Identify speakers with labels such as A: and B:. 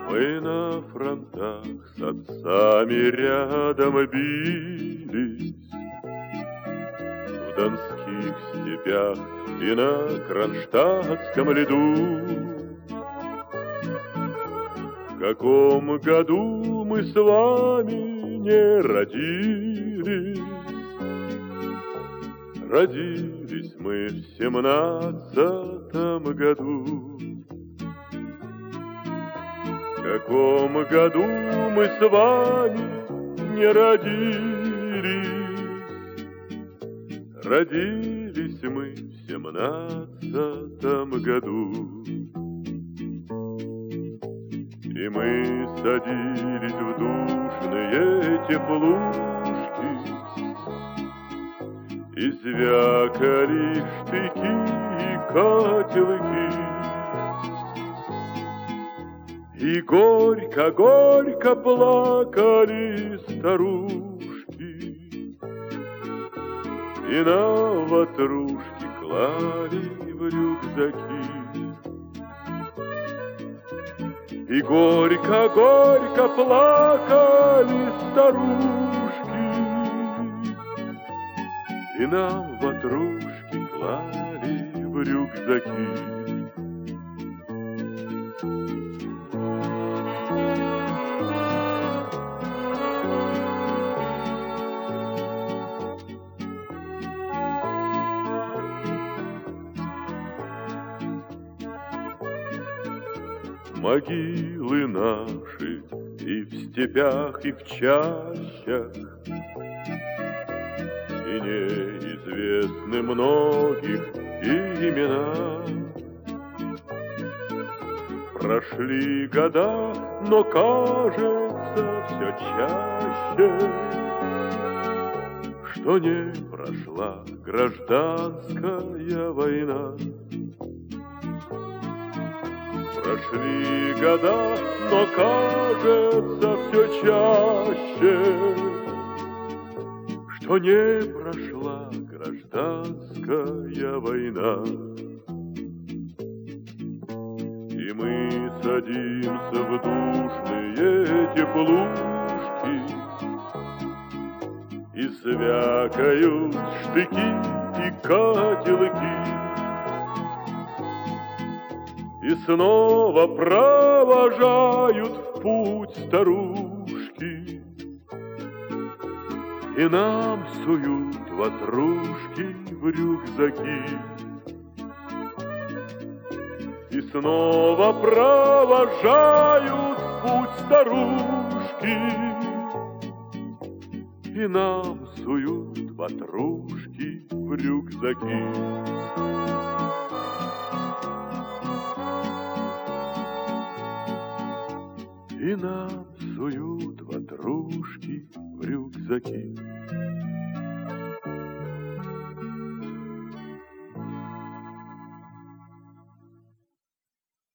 A: Мы на фронтах с отцами рядом бились, в донских степях и на кронштадтском льду. В каком году мы с вами не родились? Родились мы в 17-м году. В каком году мы с вами не родились? Родились мы в 17-м году. И мы садились в душные теплушки, и звякали штыки и котелки. И горько-горько плакали старушки, и на ватрушки клали в рюкзаки. И горько-горько плакали старушки, и нам ватрушки клали в рюкзаки. Могилы наши и в степях, и в чащах, и неизвестны многих имена. Прошли года, но кажется все чаще, что не прошла гражданская война. Прошли года, но кажется все чаще, что не прошла гражданская война. И мы садимся в душные теплушки, и звякают штыки и котелки. И снова провожают в путь старушки, и нам суют ватрушки в рюкзаки. И снова провожают в путь старушки, и нам суют ватрушки в рюкзаки. И нам суют ватрушки в рюкзаки.